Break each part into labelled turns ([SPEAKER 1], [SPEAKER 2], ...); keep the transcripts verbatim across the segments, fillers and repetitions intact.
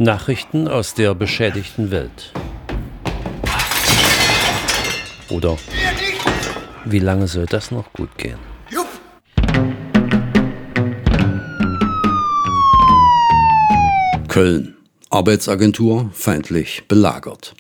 [SPEAKER 1] Nachrichten aus der beschädigten Welt. Oder wie lange soll das noch gut gehen?
[SPEAKER 2] Köln. Arbeitsagentur feindlich belagert.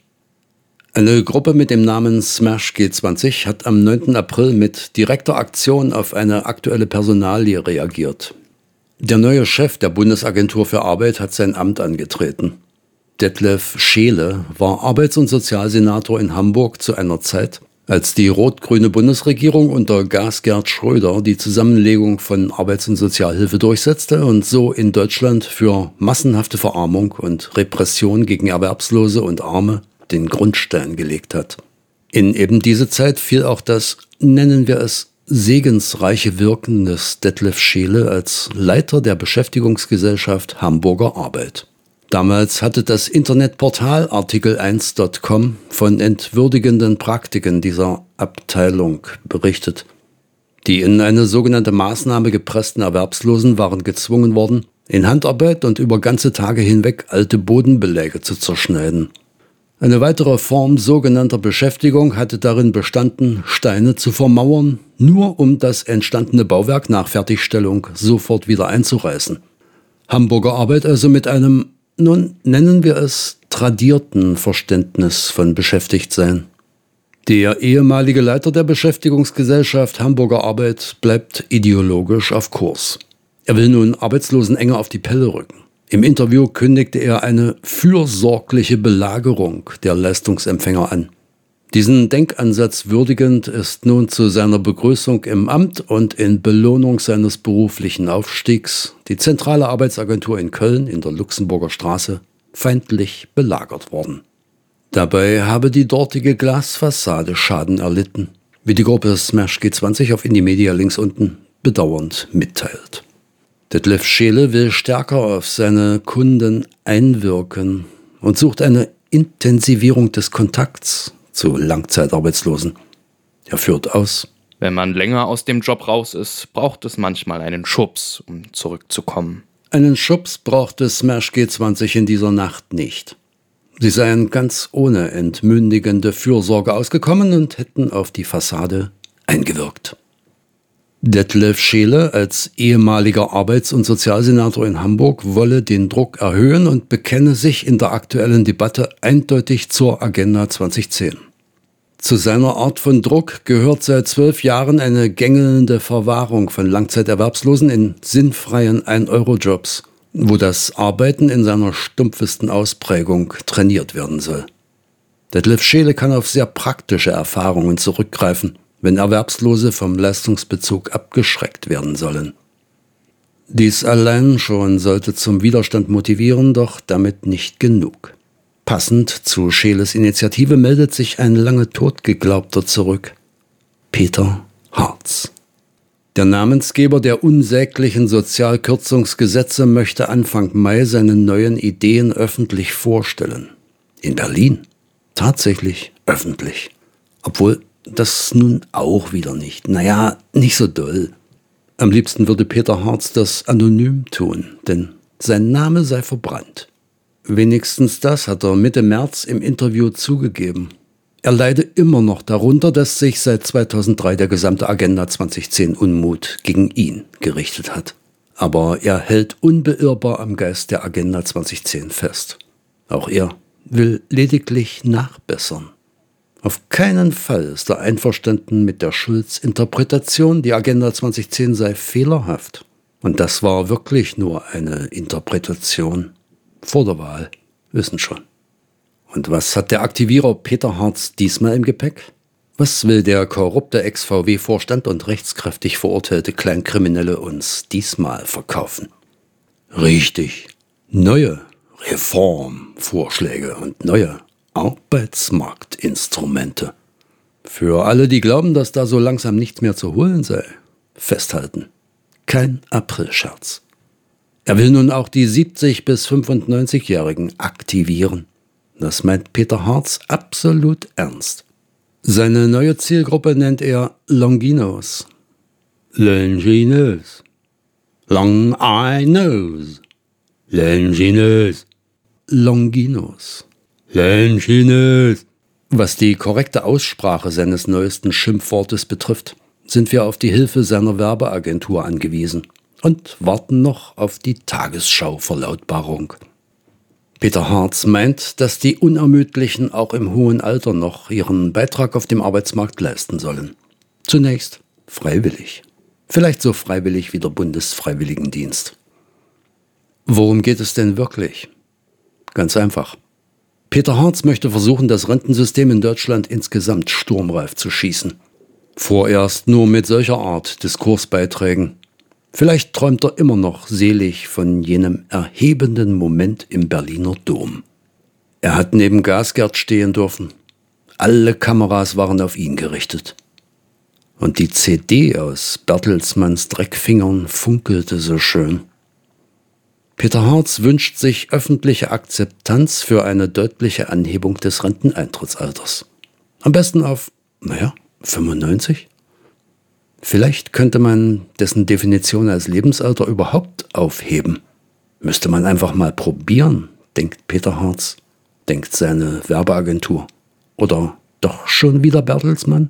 [SPEAKER 2] Eine Gruppe mit dem Namen Smash G zwanzig hat am neunten April mit direkter Aktion auf eine aktuelle Personalie reagiert. Der neue Chef der Bundesagentur für Arbeit hat sein Amt angetreten. Detlef Scheele war Arbeits- und Sozialsenator in Hamburg zu einer Zeit, als die rot-grüne Bundesregierung unter Gas-Gerd Schröder die Zusammenlegung von Arbeits- und Sozialhilfe durchsetzte und so in Deutschland für massenhafte Verarmung und Repression gegen Erwerbslose und Arme den Grundstein gelegt hat. In eben diese Zeit fiel auch das, nennen wir es, segensreiche Wirken des Detlef Scheele als Leiter der Beschäftigungsgesellschaft Hamburger Arbeit. Damals hatte das Internetportal Artikel eins Punkt com von entwürdigenden Praktiken dieser Abteilung berichtet. Die in eine sogenannte Maßnahme gepressten Erwerbslosen waren gezwungen worden, in Handarbeit und über ganze Tage hinweg alte Bodenbeläge zu zerschneiden. Eine weitere Form sogenannter Beschäftigung hatte darin bestanden, Steine zu vermauern, nur um das entstandene Bauwerk nach Fertigstellung sofort wieder einzureißen. Hamburger Arbeit also mit einem, nun nennen wir es, tradierten Verständnis von Beschäftigtsein. Der ehemalige Leiter der Beschäftigungsgesellschaft Hamburger Arbeit bleibt ideologisch auf Kurs. Er will nun Arbeitslosen enger auf die Pelle rücken. Im Interview kündigte er eine fürsorgliche Belagerung der Leistungsempfänger an. Diesen Denkansatz würdigend ist nun zu seiner Begrüßung im Amt und in Belohnung seines beruflichen Aufstiegs die zentrale Arbeitsagentur in Köln in der Luxemburger Straße feindlich belagert worden. Dabei habe die dortige Glasfassade Schaden erlitten, wie die Gruppe Smash G zwanzig auf Indymedia links unten bedauernd mitteilt. Detlef Scheele will stärker auf seine Kunden einwirken und sucht eine Intensivierung des Kontakts zu Langzeitarbeitslosen. Er führt aus:
[SPEAKER 3] Wenn man länger aus dem Job raus ist, braucht es manchmal einen Schubs, um zurückzukommen.
[SPEAKER 2] Einen Schubs brauchte Smash G zwanzig in dieser Nacht nicht. Sie seien ganz ohne entmündigende Fürsorge ausgekommen und hätten auf die Fassade eingewirkt. Detlef Scheele als ehemaliger Arbeits- und Sozialsenator in Hamburg wolle den Druck erhöhen und bekenne sich in der aktuellen Debatte eindeutig zur Agenda zwanzig zehn. Zu seiner Art von Druck gehört seit zwölf Jahren eine gängelnde Verwahrung von Langzeiterwerbslosen in sinnfreien ein-Euro-Jobs, wo das Arbeiten in seiner stumpfesten Ausprägung trainiert werden soll. Detlef Scheele kann auf sehr praktische Erfahrungen zurückgreifen, wenn Erwerbslose vom Leistungsbezug abgeschreckt werden sollen. Dies allein schon sollte zum Widerstand motivieren, doch damit nicht genug. Passend zu Scheeles Initiative meldet sich ein lange tot geglaubter zurück: Peter Hartz. Der Namensgeber der unsäglichen Sozialkürzungsgesetze möchte Anfang Mai seine neuen Ideen öffentlich vorstellen. In Berlin. Tatsächlich öffentlich. Obwohl das nun auch wieder nicht. Naja, nicht so doll. Am liebsten würde Peter Hartz das anonym tun, denn sein Name sei verbrannt. Wenigstens das hat er Mitte März im Interview zugegeben. Er leide immer noch darunter, dass sich seit zweitausenddrei der gesamte Agenda zwanzig zehn Unmut gegen ihn gerichtet hat. Aber er hält unbeirrbar am Geist der Agenda zwanzig zehn fest. Auch er will lediglich nachbessern. Auf keinen Fall ist er einverstanden mit der Schulz-Interpretation, die Agenda zwanzig zehn sei fehlerhaft. Und das war wirklich nur eine Interpretation. Vor der Wahl, wissen schon. Und was hat der Aktivierer Peter Hartz diesmal im Gepäck? Was will der korrupte Ex-V W-Vorstand und rechtskräftig verurteilte Kleinkriminelle uns diesmal verkaufen? Richtig, neue Reformvorschläge und neue Arbeitsmarktinstrumente. Für alle, die glauben, dass da so langsam nichts mehr zu holen sei, festhalten. Kein Aprilscherz. Er will nun auch die siebzig- bis fünfundneunzigjährigen aktivieren. Das meint Peter Hartz absolut ernst. Seine neue Zielgruppe nennt er Longinos. Longinos. Long I knows. Longinos. Longinus. Longinus. Was die korrekte Aussprache seines neuesten Schimpfwortes betrifft, sind wir auf die Hilfe seiner Werbeagentur angewiesen und warten noch auf die Tagesschau-Verlautbarung. Peter Hartz meint, dass die Unermüdlichen auch im hohen Alter noch ihren Beitrag auf dem Arbeitsmarkt leisten sollen. Zunächst freiwillig. Vielleicht so freiwillig wie der Bundesfreiwilligendienst. Worum geht es denn wirklich? Ganz einfach. Peter Hartz möchte versuchen, das Rentensystem in Deutschland insgesamt sturmreif zu schießen. Vorerst nur mit solcher Art Diskursbeiträgen. Vielleicht träumt er immer noch selig von jenem erhebenden Moment im Berliner Dom. Er hat neben Gasgert stehen dürfen. Alle Kameras waren auf ihn gerichtet. Und die C D aus Bertelsmanns Dreckfingern funkelte so schön. Peter Hartz wünscht sich öffentliche Akzeptanz für eine deutliche Anhebung des Renteneintrittsalters. Am besten auf, naja, fünfundneunzig? Vielleicht könnte man dessen Definition als Lebensalter überhaupt aufheben. Müsste man einfach mal probieren, denkt Peter Hartz, denkt seine Werbeagentur. Oder doch schon wieder Bertelsmann?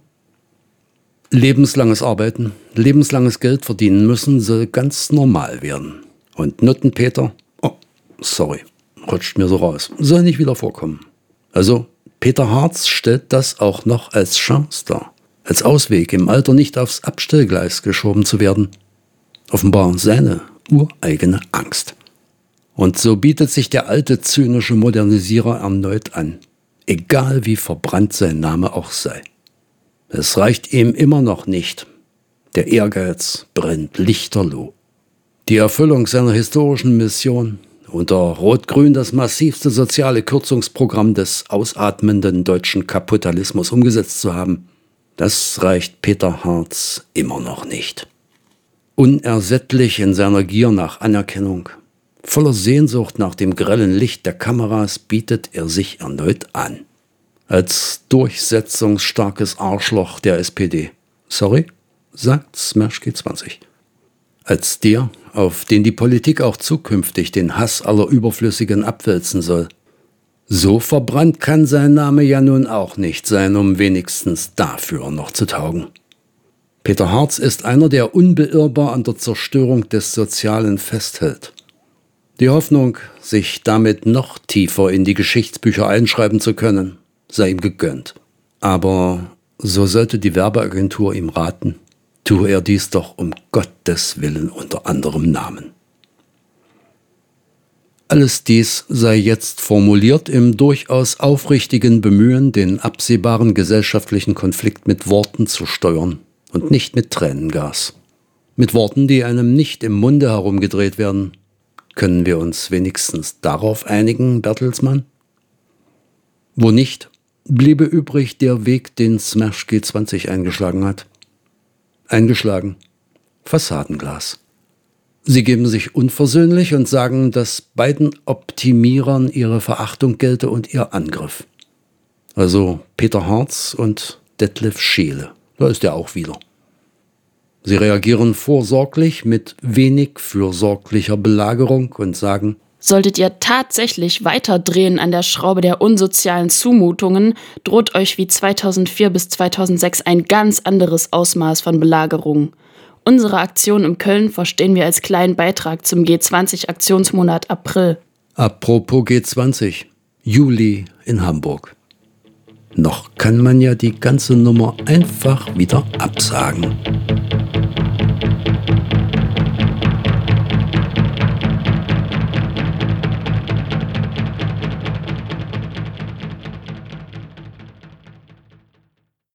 [SPEAKER 2] Lebenslanges Arbeiten, lebenslanges Geld verdienen müssen soll ganz normal werden. Und Nuttenpeter, oh, sorry, rutscht mir so raus, soll nicht wieder vorkommen. Also, Peter Hartz stellt das auch noch als Chance dar, als Ausweg, im Alter nicht aufs Abstellgleis geschoben zu werden. Offenbar seine ureigene Angst. Und so bietet sich der alte zynische Modernisierer erneut an, egal wie verbrannt sein Name auch sei. Es reicht ihm immer noch nicht. Der Ehrgeiz brennt lichterloh. Die Erfüllung seiner historischen Mission, unter Rot-Grün das massivste soziale Kürzungsprogramm des ausatmenden deutschen Kapitalismus umgesetzt zu haben, das reicht Peter Hartz immer noch nicht. Unersättlich in seiner Gier nach Anerkennung, voller Sehnsucht nach dem grellen Licht der Kameras bietet er sich erneut an. Als durchsetzungsstarkes Arschloch der S P D. Sorry, sagt Smash G zwanzig. Als der, auf den die Politik auch zukünftig den Hass aller Überflüssigen abwälzen soll. So verbrannt kann sein Name ja nun auch nicht sein, um wenigstens dafür noch zu taugen. Peter Hartz ist einer, der unbeirrbar an der Zerstörung des Sozialen festhält. Die Hoffnung, sich damit noch tiefer in die Geschichtsbücher einschreiben zu können, sei ihm gegönnt. Aber so sollte die Werbeagentur ihm raten, tue er dies doch um Gottes Willen unter anderem Namen. Alles dies sei jetzt formuliert im durchaus aufrichtigen Bemühen, den absehbaren gesellschaftlichen Konflikt mit Worten zu steuern und nicht mit Tränengas. Mit Worten, die einem nicht im Munde herumgedreht werden. Können wir uns wenigstens darauf einigen, Bertelsmann? Wo nicht, bliebe übrig der Weg, den Smash G zwanzig eingeschlagen hat. Eingeschlagen. Fassadenglas. Sie geben sich unversöhnlich und sagen, dass beiden Optimierern ihre Verachtung gelte und ihr Angriff. Also Peter Hartz und Detlef Scheele. Da ist er auch wieder. Sie reagieren vorsorglich mit wenig fürsorglicher Belagerung und sagen:
[SPEAKER 4] Solltet ihr tatsächlich weiter drehen an der Schraube der unsozialen Zumutungen, droht euch wie zweitausendvier bis zweitausendsechs ein ganz anderes Ausmaß von Belagerung. Unsere Aktion in Köln verstehen wir als kleinen Beitrag zum G zwanzig-Aktionsmonat April.
[SPEAKER 2] Apropos G zwanzig, Juli in Hamburg. Noch kann man ja die ganze Nummer einfach wieder absagen.